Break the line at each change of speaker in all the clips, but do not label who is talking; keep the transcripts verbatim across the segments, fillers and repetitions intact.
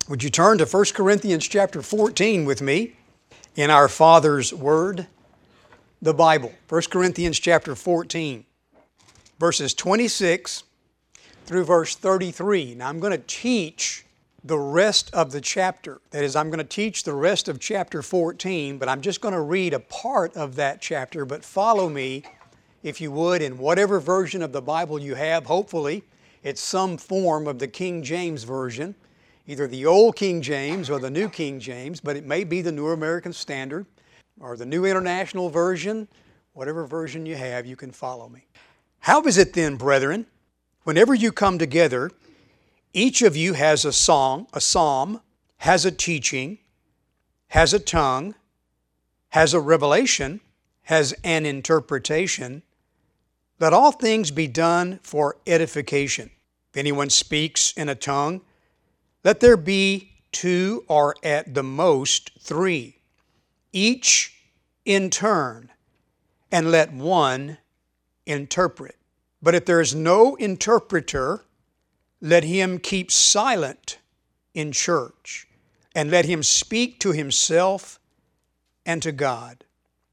Would you turn to First Corinthians chapter fourteen with me in our Father's Word, the Bible. First Corinthians chapter fourteen, verses twenty-six through verse thirty-three. Now I'm going to teach the rest of the chapter. That is, I'm going to teach the rest of chapter fourteen, but I'm just going to read a part of that chapter. But follow me, if you would, in whatever version of the Bible you have. Hopefully, it's some form of the King James Version, either the Old King James or the New King James, but it may be the New American Standard or the New International Version. Whatever version you have, you can follow me. How is it then, brethren, whenever you come together, each of you has a song, a psalm, has a teaching, has a tongue, has a revelation, has an interpretation? Let all things be done for edification. If anyone speaks in a tongue, let there be two or at the most three, each in turn, and let one interpret. But if there is no interpreter, let him keep silent in church, and let him speak to himself and to God.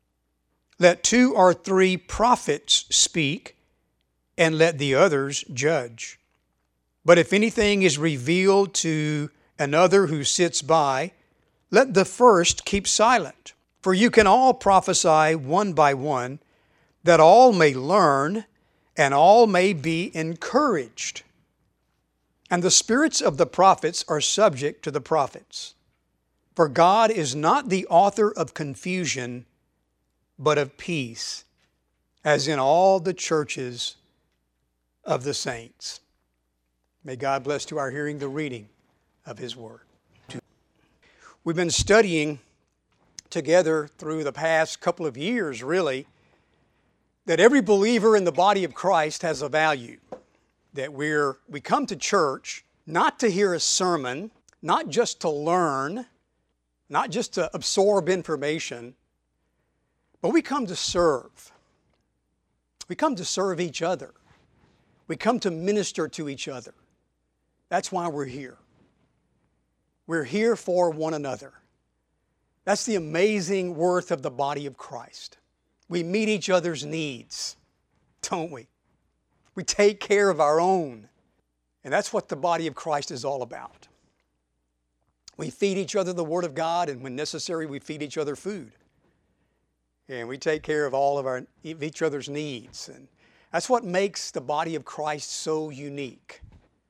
Let two or three prophets speak, and let the others judge. But if anything is revealed to another who sits by, let the first keep silent. For you can all prophesy one by one, that all may learn and all may be encouraged. And the spirits of the prophets are subject to the prophets. For God is not the author of confusion, but of peace, as in all the churches of the saints. May God bless to our hearing the reading of His Word. We've been studying together through the past couple of years, really, that every believer in the body of Christ has a value. That we're, we come to church not to hear a sermon, not just to learn, not just to absorb information, but we come to serve. We come to serve each other. We come to minister to each other. That's why we're here. We're here for one another. That's the amazing worth of the body of Christ. We meet each other's needs, don't we? We take care of our own. And that's what the body of Christ is all about. We feed each other the Word of God, and when necessary, we feed each other food. And we take care of all of our each other's needs. And that's what makes the body of Christ so unique.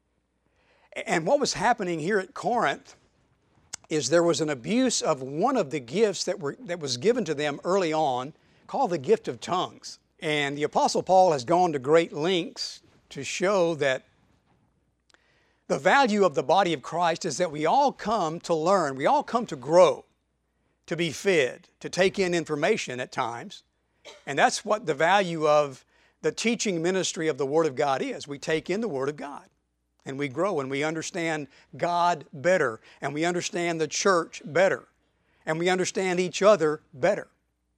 And what was happening here at Corinth is there was an abuse of one of the gifts that were that was given to them early on, called the gift of tongues. And the Apostle Paul has gone to great lengths to show that the value of the body of Christ is that we all come to learn, we all come to grow, to be fed, to take in information at times. And that's what the value of the teaching ministry of the Word of God is. We take in the Word of God, and we grow, and we understand God better, and we understand the church better, and we understand each other better.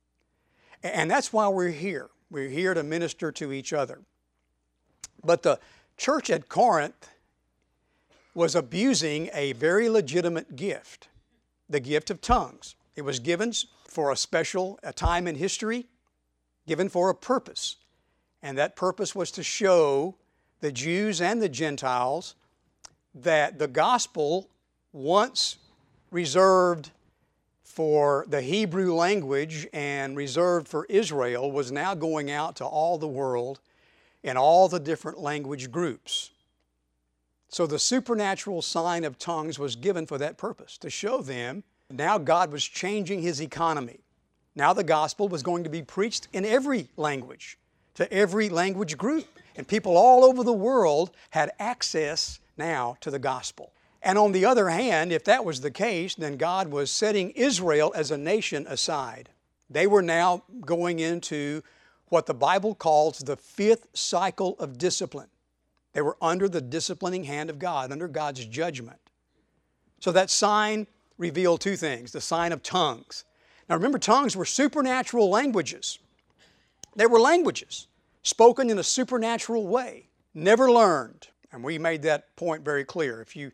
And that's why we're here. We're here to minister to each other. But the church at Corinth was abusing a very legitimate gift, the gift of tongues. It was given for a special a time in history, given for a purpose. And that purpose was to show the Jews and the Gentiles that the gospel, once reserved for the Hebrew language and reserved for Israel, was now going out to all the world in all the different language groups. So the supernatural sign of tongues was given for that purpose, to show them now God was changing His economy. Now the gospel was going to be preached in every language, to every language group. And people all over the world had access now to the gospel. And on the other hand, if that was the case, then God was setting Israel as a nation aside. They were now going into what the Bible calls the fifth cycle of discipline. They were under the disciplining hand of God, under God's judgment. So that sign revealed two things, the sign of tongues. Now remember, tongues were supernatural languages. They were languages spoken in a supernatural way, never learned. And we made that point very clear. If you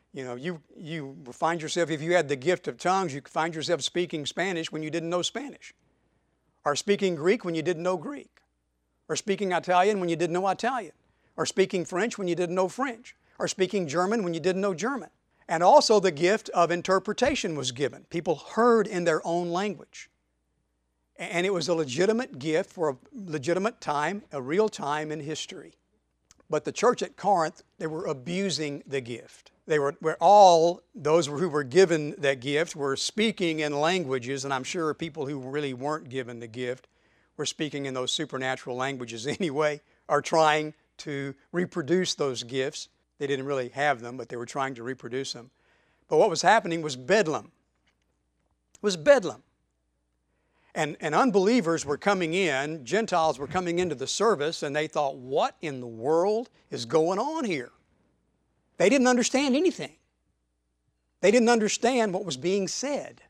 You know, you, you find yourself, if you had the gift of tongues, you find yourself speaking Spanish when you didn't know Spanish, or speaking Greek when you didn't know Greek, or speaking Italian when you didn't know Italian, or speaking French when you didn't know French, or speaking German when you didn't know German. And also the gift of interpretation was given. People heard in their own language. And it was a legitimate gift for a legitimate time, a real time in history. But the church at Corinth, they were abusing the gift. They were, were all, those who were given that gift were speaking in languages, and I'm sure people who really weren't given the gift were speaking in those supernatural languages anyway, or trying to reproduce those gifts. They didn't really have them, but they were trying to reproduce them. But what was happening was bedlam. It was bedlam. And, and unbelievers were coming in, Gentiles were coming into the service, and they thought, what in the world is going on here? They didn't understand anything. They didn't understand what was being said.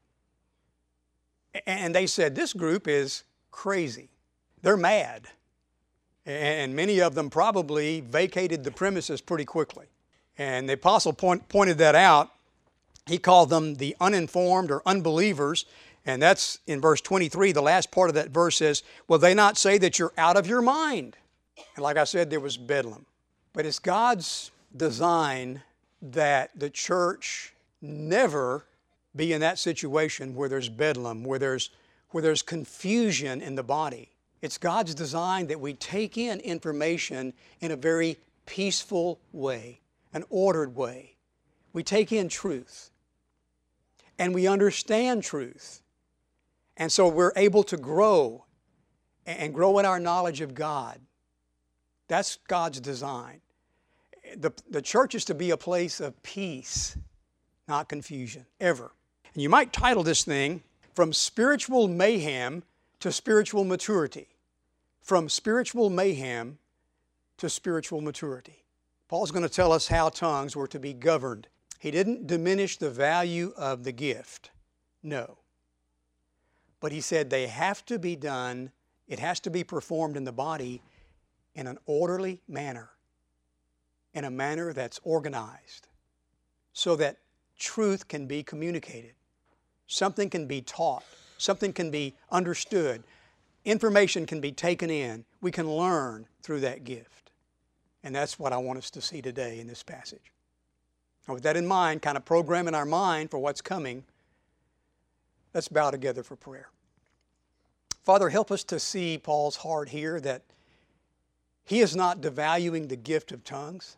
And they said, this group is crazy. They're mad. And many of them probably vacated the premises pretty quickly. And the apostle point, pointed that out. He called them the uninformed or unbelievers. And that's in verse twenty-three. The last part of that verse says, will they not say that you're out of your mind? And like I said, there was bedlam. But it's God's design that the church never be in that situation where there's bedlam, where there's, where there's confusion in the body. It's God's design that we take in information in a very peaceful way, an ordered way. We take in truth, and we understand truth. And so we're able to grow and grow in our knowledge of God. That's God's design. The, the church is to be a place of peace, not confusion, ever. And you might title this thing, From Spiritual Mayhem to Spiritual Maturity. From spiritual mayhem to spiritual maturity. Paul's going to tell us how tongues were to be governed. He didn't diminish the value of the gift. No. But he said they have to be done, it has to be performed in the body in an orderly manner, in a manner that's organized, so that truth can be communicated. Something can be taught. Something can be understood. Information can be taken in. We can learn through that gift. And that's what I want us to see today in this passage. And with that in mind, kind of programming our mind for what's coming, let's bow together for prayer. Father, help us to see Paul's heart here, that he is not devaluing the gift of tongues.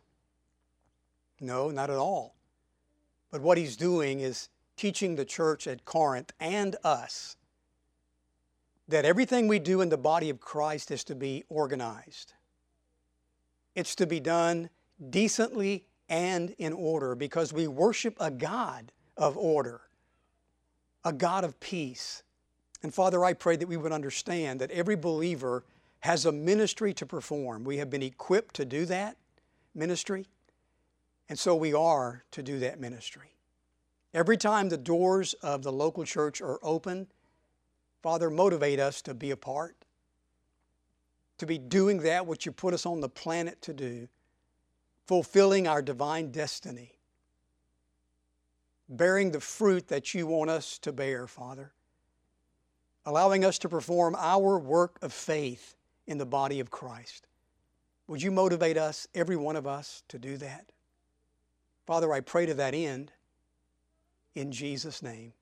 No, not at all. But what he's doing is teaching the church at Corinth and us that everything we do in the body of Christ is to be organized. It's to be done decently and in order, because we worship a God of order, a God of peace. And Father, I pray that we would understand that every believer has a ministry to perform. We have been equipped to do that ministry, and so we are to do that ministry. Every time the doors of the local church are open, Father, motivate us to be a part, to be doing that which you put us on the planet to do, fulfilling our divine destiny, bearing the fruit that you want us to bear, Father, allowing us to perform our work of faith in the body of Christ. Would you motivate us, every one of us, to do that? Father, I pray to that end, in Jesus' name,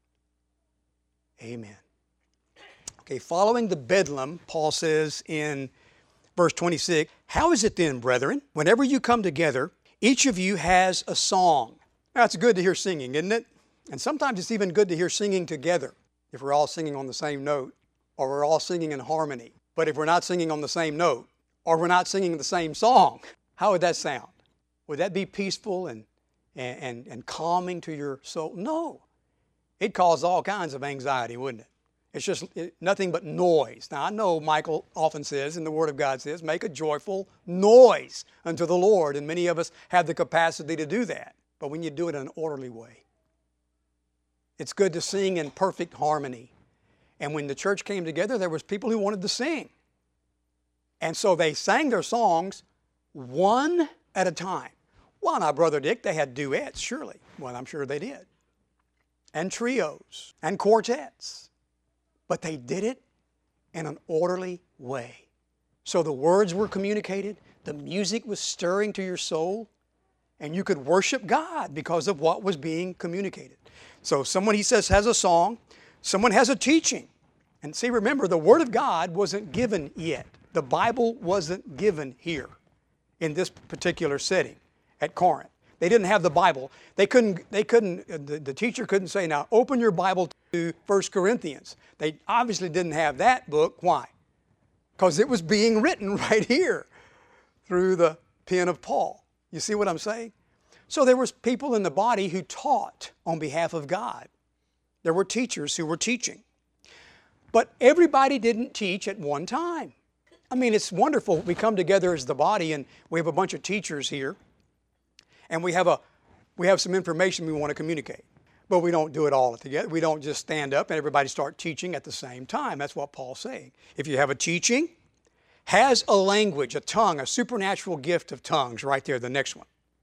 amen. Okay, following the bedlam, Paul says in verse twenty-six, how is it then, brethren, whenever you come together, each of you has a song? Now, it's good to hear singing, isn't it? And sometimes it's even good to hear singing together, if we're all singing on the same note, or we're all singing in harmony. But if we're not singing on the same note, or we're not singing the same song, how would that sound? Would that be peaceful and, and, and, and calming to your soul? No. It'd cause all kinds of anxiety, wouldn't it? It's just it, nothing but noise. Now, I know Michael often says, and the Word of God says, make a joyful noise unto the Lord. And many of us have the capacity to do that. But when you do it in an orderly way, it's good to sing in perfect harmony. And when the church came together, there was people who wanted to sing. And so they sang their songs one at a time, Well, now, Brother Dick, they had duets, surely. Well, I'm sure they did. And trios and quartets. But they did it in an orderly way. So the words were communicated, the music was stirring to your soul, and you could worship God because of what was being communicated. So someone, he says, has a song, someone has a teaching. And see, remember, the Word of God wasn't given yet. The Bible wasn't given here in this particular setting at Corinth. They didn't have the Bible. They couldn't, they couldn't, the, the teacher couldn't say, now open your Bible to First Corinthians. They obviously didn't have that book. Why? Because it was being written right here through the pen of Paul. You see what I'm saying? So there was people in the body who taught on behalf of God. There were teachers who were teaching. But everybody didn't teach at one time. I mean, it's wonderful. We come together as the body and we have a bunch of teachers here. And we have, a, we have some information we want to communicate. But we don't do it all together. We don't just stand up and everybody start teaching at the same time. That's what Paul's saying. If you have a teaching, has a language, a tongue, a supernatural gift of tongues, right there, the next one.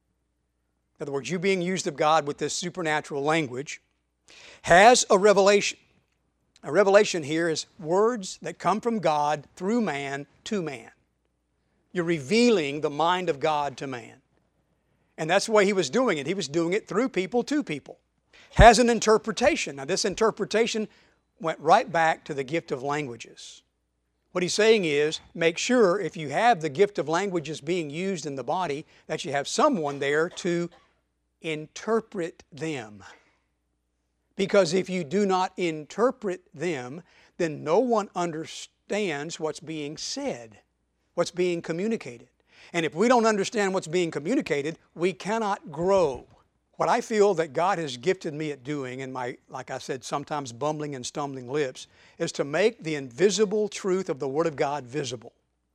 In other words, you being used of God with this supernatural language, has a revelation. A revelation here is words that come from God through man to man. You're revealing the mind of God to man. And that's the way he was doing it. He was doing it through people to people. Has an interpretation. Now this interpretation went right back to the gift of languages. What he's saying is, make sure if you have the gift of languages being used in the body, that you have someone there to interpret them. Because if you do not interpret them, then no one understands what's being said, what's being communicated. And if we don't understand what's being communicated, we cannot grow. What I feel that God has gifted me at doing in my, like I said, sometimes bumbling and stumbling lips, is to make the invisible truth of the Word of God visible.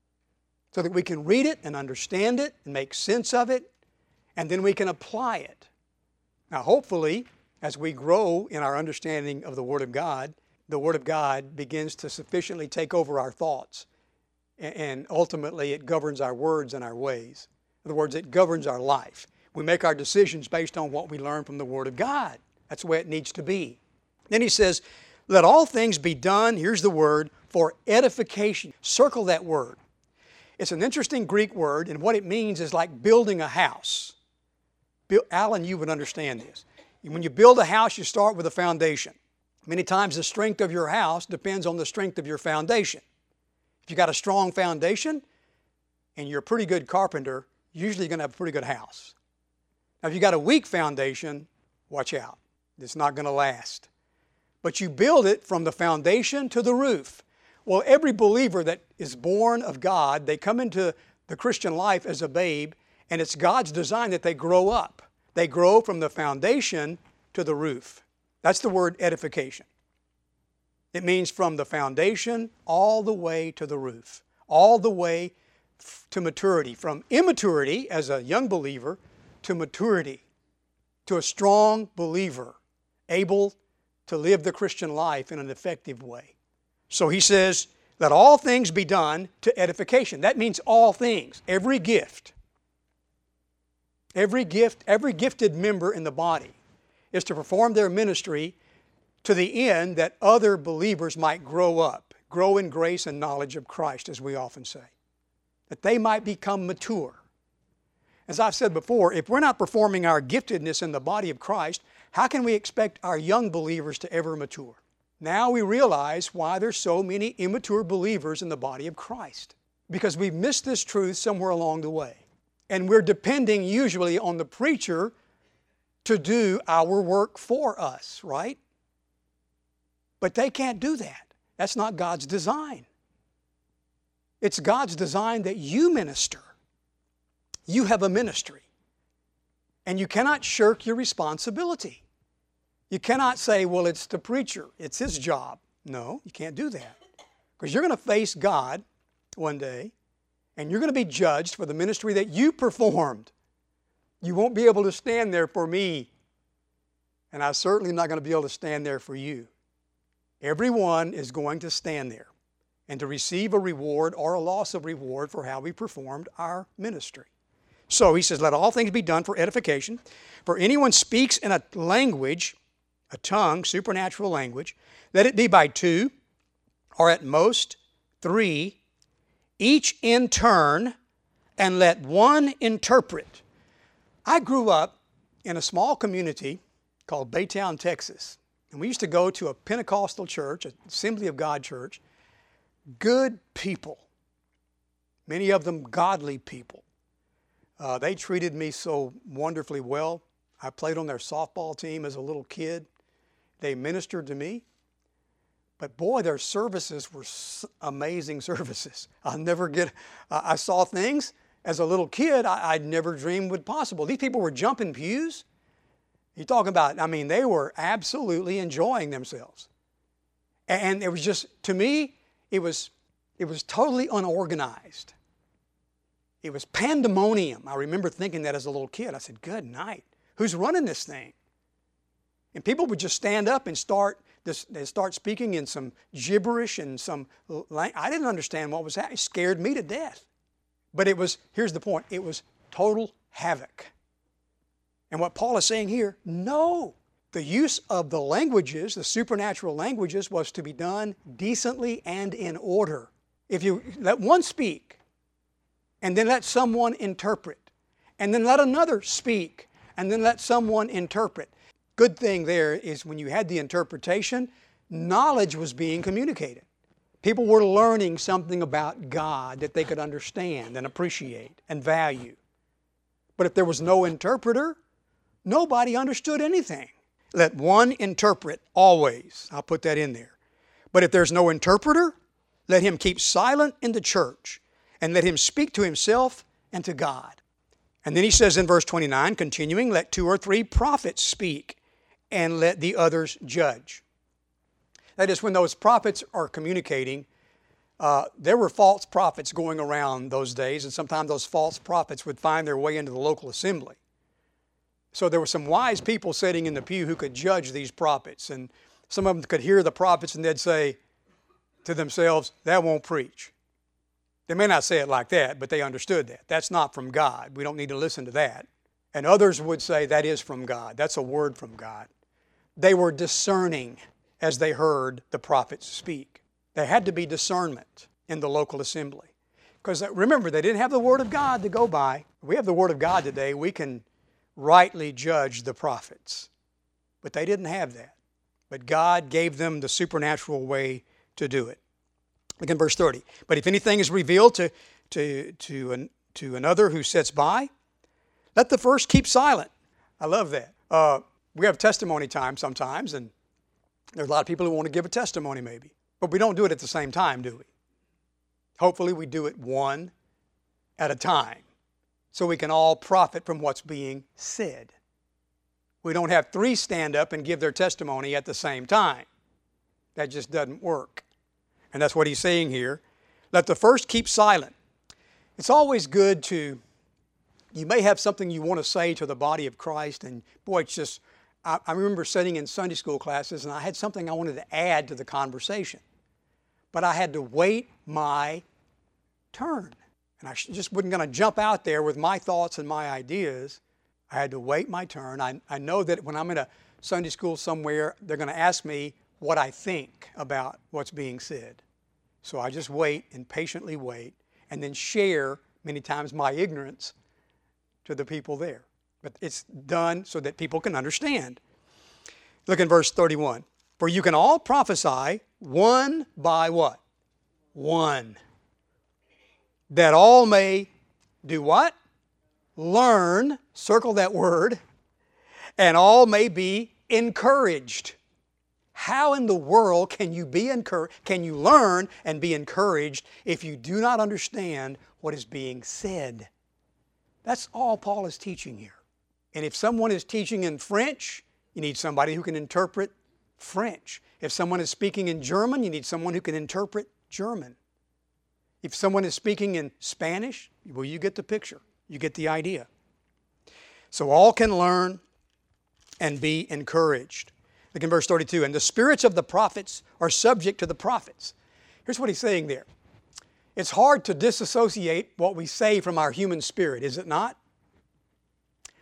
So that we can read it and understand it and make sense of it, and then we can apply it. Now hopefully, as we grow in our understanding of the Word of God, the Word of God begins to sufficiently take over our thoughts. And ultimately, it governs our words and our ways. In other words, it governs our life. We make our decisions based on what we learn from the Word of God. That's the way it needs to be. Then he says, let all things be done, here's the word, for edification. Circle that word. It's an interesting Greek word, and what it means is like building a house. Bill, Alan, you would understand this. When you build a house, you start with a foundation. Many times the strength of your house depends on the strength of your foundation. If you've got a strong foundation and you're a pretty good carpenter, usually you're going to have a pretty good house. Now, if you've got a weak foundation, watch out. It's not going to last. But you build it from the foundation to the roof. Well, every believer that is born of God, they come into the Christian life as a babe, and it's God's design that they grow up. They grow from the foundation to the roof. That's the word edification. It means from the foundation all the way to the roof, all the way to maturity, from immaturity as a young believer to maturity, to a strong believer, able to live the Christian life in an effective way. So he says, let all things be done to edification. That means all things, every gift. Every gift, every gifted member in the body is to perform their ministry to the end that other believers might grow up, grow in grace and knowledge of Christ, as we often say, that they might become mature. As I've said before, if we're not performing our giftedness in the body of Christ, how can we expect our young believers to ever mature? Now we realize why there's so many immature believers in the body of Christ, because we've missed this truth somewhere along the way. And we're depending usually on the preacher to do our work for us, right? But they can't do that. That's not God's design. It's God's design that you minister. You have a ministry. And you cannot shirk your responsibility. You cannot say, well, it's the preacher. It's his job. No, you can't do that. Because you're going to face God one day, and you're going to be judged for the ministry that you performed. You won't be able to stand there for me. And I'm certainly not going to be able to stand there for you. Everyone is going to stand there and to receive a reward or a loss of reward for how we performed our ministry. So he says, let all things be done for edification. For anyone speaks in a language, a tongue, supernatural language, let it be by two, or at most three, each in turn, and let one interpret. I grew up in a small community called Baytown, Texas. And we used to go to a Pentecostal church, an Assembly of God church. Good people. Many of them godly people. Uh, they treated me so wonderfully well. I played on their softball team as a little kid. They ministered to me. But boy, their services were amazing services. I'll never get, uh, I saw things as a little kid I, I'd never dreamed would possible. These people were jumping pews. You're talking about, I mean, they were absolutely enjoying themselves. And it was just, to me, it was, it was totally unorganized. It was pandemonium. I remember thinking that as a little kid. I said, good night. Who's running this thing? And people would just stand up and start this, they'd start speaking in some gibberish and some, I didn't understand what was happening. It scared me to death. But it was, here's the point, it was total havoc. And what Paul is saying here, no. The use of the languages, the supernatural languages, was to be done decently and in order. If you let one speak, and then let someone interpret, and then let another speak, and then let someone interpret. Good thing there is when you had the interpretation, knowledge was being communicated. People were learning something about God that they could understand and appreciate and value. But if there was no interpreter, nobody understood anything. Let one interpret always. I'll put that in there. But if there's no interpreter, let him keep silent in the church and let him speak to himself and to God. And then he says in verse twenty-nine, continuing, let two or three prophets speak and let the others judge. That is, when those prophets are communicating, uh, there were false prophets going around those days, and sometimes those false prophets would find their way into the local assembly. So there were some wise people sitting in the pew who could judge these prophets, and some of them could hear the prophets and they'd say to themselves, that won't preach. They may not say it like that, but they understood that. That's not from God. We don't need to listen to that. And others would say that is from God. That's a word from God. They were discerning as they heard the prophets speak. There had to be discernment in the local assembly. Because remember, they didn't have the Word of God to go by. We have the Word of God today. We can rightly judge the prophets. But they didn't have that. But God gave them the supernatural way to do it. Look in verse thirty. But if anything is revealed to, to, to, an, to another who sits by, let the first keep silent. I love that. Uh, we have testimony time sometimes, and there's a lot of people who want to give a testimony maybe. But we don't do it at the same time, do we? Hopefully we do it one at a time so we can all profit from what's being said. We don't have three stand up and give their testimony at the same time. That just doesn't work. And that's what he's saying here. Let the first keep silent. It's always good to, you may have something you want to say to the body of Christ, and boy, it's just, I, I remember sitting in Sunday school classes and I had something I wanted to add to the conversation. But I had to wait my turn. And I just wasn't going to jump out there with my thoughts and my ideas. I had to wait my turn. I, I know that when I'm in a Sunday school somewhere, they're going to ask me what I think about what's being said. So I just wait and patiently wait and then share many times my ignorance to the people there. But it's done so that people can understand. Look in verse thirty-one. For you can all prophesy one by what? One. That all may do what? Learn, circle that word, and all may be encouraged. How in the world can you be encouraged, can you learn and be encouraged if you do not understand what is being said? That's all Paul is teaching here. And if someone is teaching in French, you need somebody who can interpret French. If someone is speaking in German, you need someone who can interpret German. If someone is speaking in Spanish, well, you get the picture. You get the idea. So all can learn and be encouraged. Look in verse thirty-two. And the spirits of the prophets are subject to the prophets. Here's what he's saying there. It's hard to disassociate what we say from our human spirit, is it not?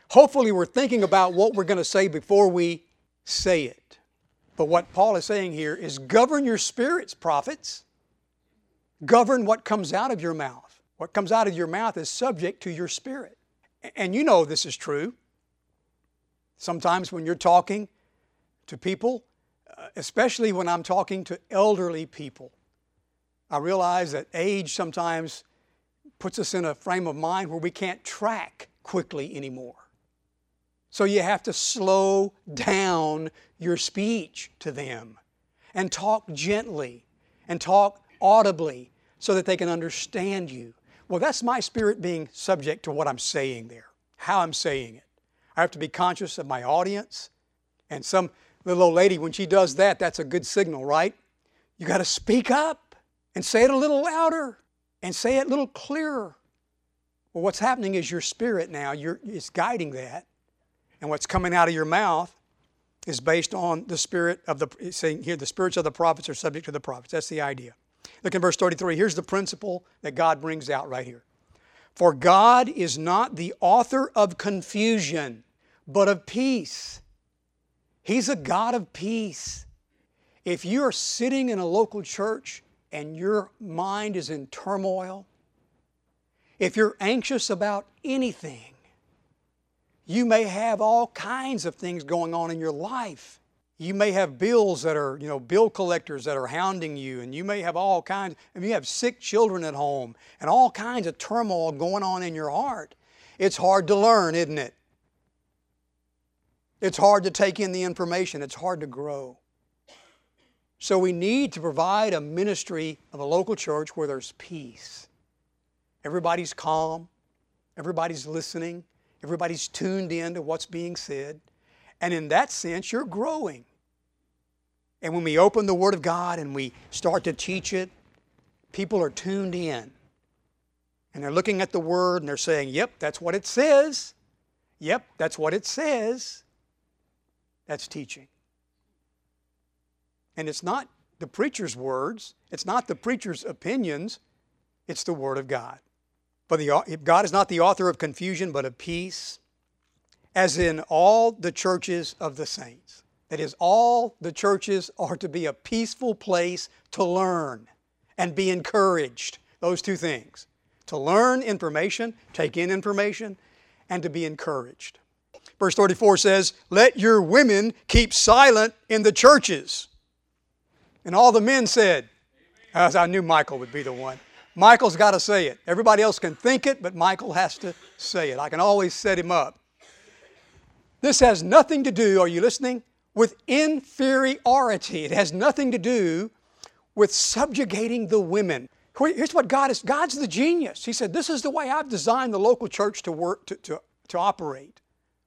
Hopefully we're thinking about what we're going to say before we say it. But what Paul is saying here is govern your spirits, prophets. Govern what comes out of your mouth. What comes out of your mouth is subject to your spirit. And you know this is true. Sometimes when you're talking to people, especially when I'm talking to elderly people, I realize that age sometimes puts us in a frame of mind where we can't track quickly anymore. So you have to slow down your speech to them and talk gently and talk audibly so that they can understand you. Well, that's my spirit being subject to what I'm saying there, how I'm saying it. I have to be conscious of my audience. And some little old lady, when she does that, that's a good signal, right? You got to speak up and say it a little louder and say it a little clearer. Well, what's happening is your spirit now, you're, it's guiding that. And what's coming out of your mouth is based on the spirit of the, it's saying here, the spirits of the prophets are subject to the prophets. That's the idea. Look in verse thirty-three. Here's the principle that God brings out right here. For God is not the author of confusion, but of peace. He's a God of peace. If you're sitting in a local church and your mind is in turmoil, if you're anxious about anything, you may have all kinds of things going on in your life. You may have bills that are, you know, bill collectors that are hounding you, and you may have all kinds, and you have sick children at home, and all kinds of turmoil going on in your heart. It's hard to learn, isn't it? It's hard to take in the information. It's hard to grow. So we need to provide a ministry of a local church where there's peace. Everybody's calm. Everybody's listening. Everybody's tuned in to what's being said. And in that sense, you're growing. And when we open the Word of God and we start to teach it, people are tuned in. And they're looking at the Word and they're saying, yep, that's what it says. Yep, that's what it says. That's teaching. And it's not the preacher's words. It's not the preacher's opinions. It's the Word of God. For the, God is not the author of confusion, but of peace, as in all the churches of the saints. That is, all the churches are to be a peaceful place to learn and be encouraged. Those two things. To learn information, take in information, and to be encouraged. Verse thirty-four says, let your women keep silent in the churches. And all the men said, as I knew Michael would be the one. Michael's got to say it. Everybody else can think it, but Michael has to say it. I can always set him up. This has nothing to do, are you listening, with inferiority. It has nothing to do with subjugating the women. Here's what God is. God's the genius. He said, this is the way I've designed the local church to work, to, to, to operate.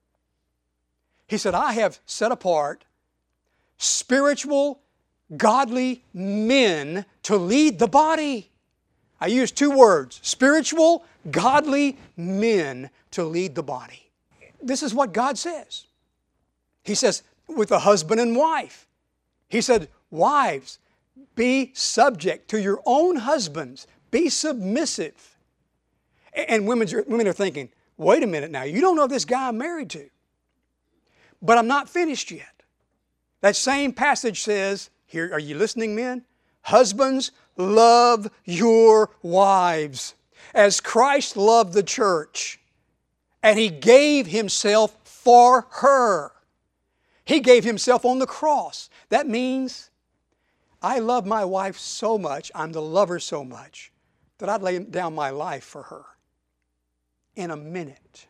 He said, I have set apart spiritual, godly men to lead the body. I use two words, spiritual, godly men to lead the body. This is what God says. He says, with a husband and wife. He said, wives, be subject to your own husbands. Be submissive. And women are, women are thinking, wait a minute now, you don't know this guy I'm married to. But I'm not finished yet. That same passage says, here, are you listening, men? Husbands, love your wives as Christ loved the church, and He gave Himself for her. He gave Himself on the cross. That means I love my wife so much, I'm to love her so much, that I'd lay down my life for her in a minute.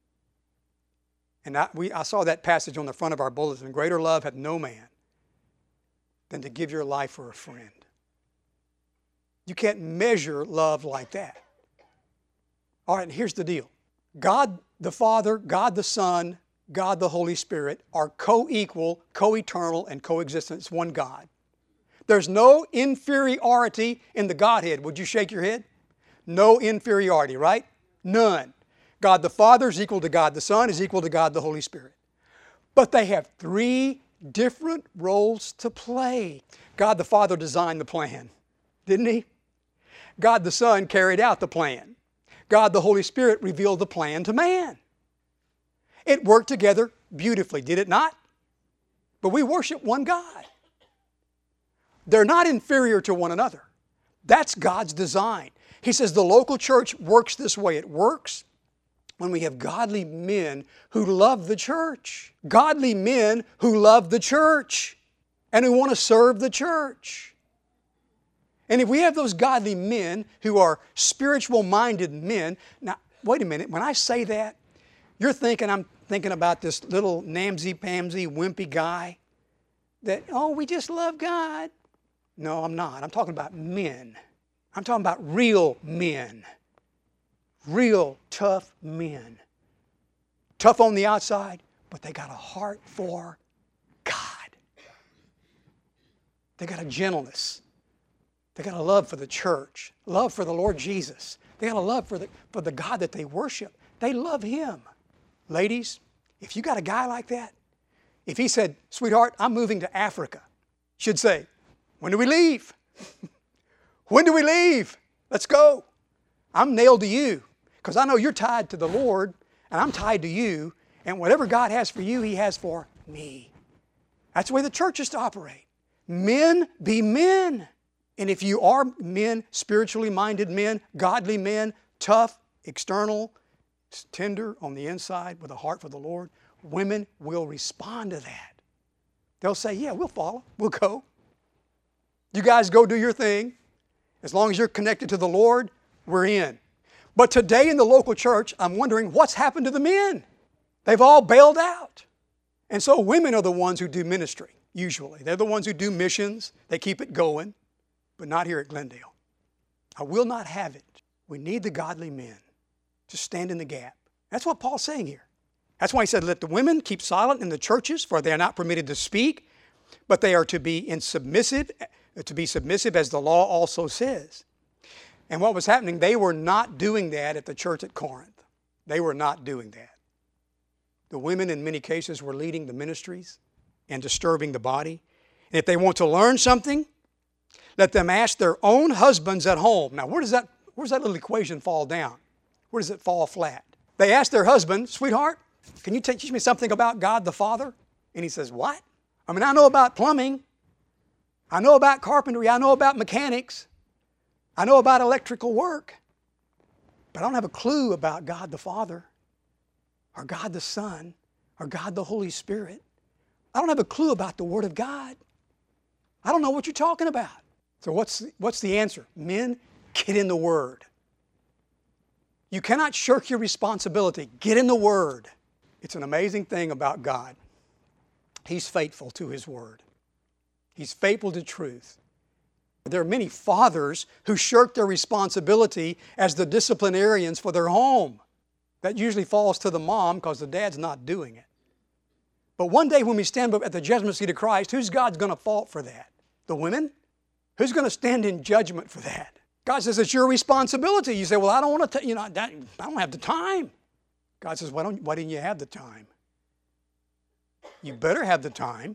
And I, we, I saw that passage on the front of our bulletin. Greater love hath no man than to give your life for a friend. You can't measure love like that. All right, and here's the deal. God the Father, God the Son, God the Holy Spirit are co-equal, co-eternal, and coexistent. It's one God. There's no inferiority in the Godhead. Would you shake your head? No inferiority, right? None. God the Father is equal to God the Son, is equal to God the Holy Spirit. But they have three different roles to play. God the Father designed the plan, didn't He? God the Son carried out the plan. God the Holy Spirit revealed the plan to man. It worked together beautifully, did it not? But we worship one God. They're not inferior to one another. That's God's design. He says the local church works this way. It works when we have godly men who love the church. Godly men who love the church and who want to serve the church. And if we have those godly men who are spiritual-minded men, now, wait a minute, when I say that, you're thinking I'm thinking about this little namsy-pamsy, wimpy guy that, oh, we just love God. No, I'm not. I'm talking about men. I'm talking about real men. Real tough men. Tough on the outside, but they got a heart for God. They got a gentleness. They got a love for the church, love for the Lord Jesus. They got a love for the, for the God that they worship. They love Him. Ladies, if you got a guy like that, if he said, sweetheart, I'm moving to Africa, you should say, when do we leave? When do we leave? Let's go. I'm nailed to you because I know you're tied to the Lord and I'm tied to you, and whatever God has for you, He has for me. That's the way the church is to operate. Men be men. And if you are men, spiritually minded men, godly men, tough, external, tender on the inside with a heart for the Lord, women will respond to that. They'll say, yeah, we'll follow. We'll go. You guys go do your thing. As long as you're connected to the Lord, we're in. But today in the local church, I'm wondering what's happened to the men. They've all bailed out. And so women are the ones who do ministry, usually. They're the ones who do missions. They keep it going, but not here at Glendale. I will not have it. We need the godly men to stand in the gap. That's what Paul's saying here. That's why he said, let the women keep silent in the churches, for they are not permitted to speak, but they are to be in submissive, to be submissive as the law also says. And what was happening, they were not doing that at the church at Corinth. They were not doing that. The women in many cases were leading the ministries and disturbing the body. And if they want to learn something, let them ask their own husbands at home. Now, where does that, where does that little equation fall down? Where does it fall flat? They ask their husband, sweetheart, can you teach me something about God the Father? And he says, what? I mean, I know about plumbing. I know about carpentry. I know about mechanics. I know about electrical work. But I don't have a clue about God the Father or God the Son or God the Holy Spirit. I don't have a clue about the Word of God. I don't know what you're talking about. So what's, what's the answer? Men, get in the Word. You cannot shirk your responsibility. Get in the Word. It's an amazing thing about God. He's faithful to His Word. He's faithful to truth. There are many fathers who shirk their responsibility as the disciplinarians for their home. That usually falls to the mom because the dad's not doing it. But one day when we stand at the judgment seat of Christ, who's God's going to fault for that? The women? Who's going to stand in judgment for that? God says it's your responsibility. You say, well, I don't want to, you know, that, I don't have the time. God says, why don't, why didn't you have the time? You better have the time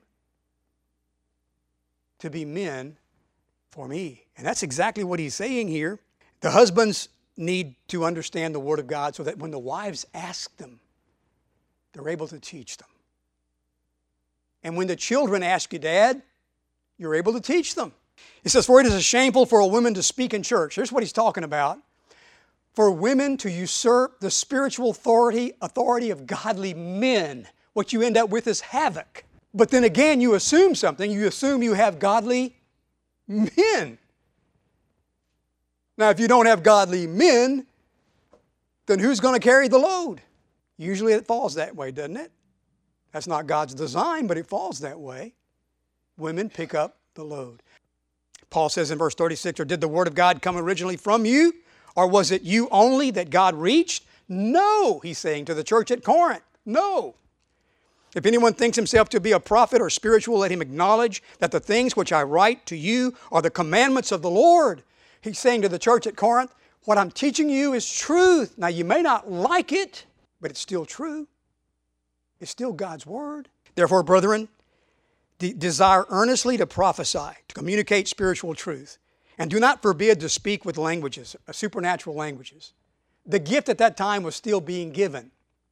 to be men for me. And that's exactly what he's saying here. The husbands need to understand the Word of God so that when the wives ask them, they're able to teach them. And when the children ask you, Dad, you're able to teach them. He says, for it is shameful for a woman to speak in church. Here's what he's talking about. For women to usurp the spiritual authority, authority of godly men. What you end up with is havoc. But then again, you assume something. You assume you have godly men. Now, if you don't have godly men, then who's going to carry the load? Usually it falls that way, doesn't it? That's not God's design, but it falls that way. Women pick up the load. Paul says in verse thirty-six, or did the Word of God come originally from you? Or was it you only that God reached? No, he's saying to the church at Corinth. No. If anyone thinks himself to be a prophet or spiritual, let him acknowledge that the things which I write to you are the commandments of the Lord. He's saying to the church at Corinth, what I'm teaching you is truth. Now, you may not like it, but it's still true. It's still God's Word. Therefore, brethren, de- desire earnestly to prophesy, to communicate spiritual truth, and do not forbid to speak with languages, uh, supernatural languages. The gift at that time was still being given.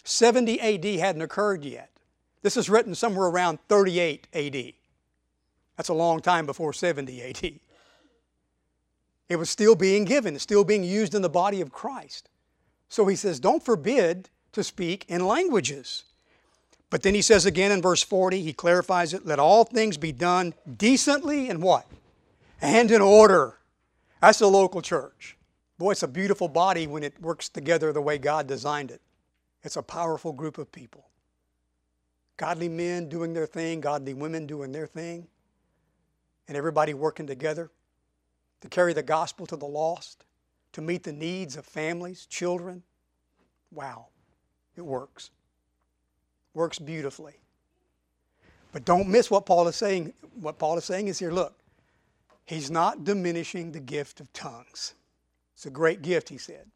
seventy A D hadn't occurred yet. This is written somewhere around thirty-eight A D. That's a long time before seventy A D. It was still being given, it's still being used in the body of Christ. So he says, don't forbid to speak in languages. But then he says again in verse forty, he clarifies it, let all things be done decently and what? And in order. That's the local church. Boy, it's a beautiful body when it works together the way God designed it. It's a powerful group of people. Godly men doing their thing, godly women doing their thing, and everybody working together to carry the gospel to the lost, to meet the needs of families, children. Wow, it works. Works beautifully. But don't miss what Paul is saying. What Paul is saying is here, look, he's not diminishing the gift of tongues. It's a great gift, he said.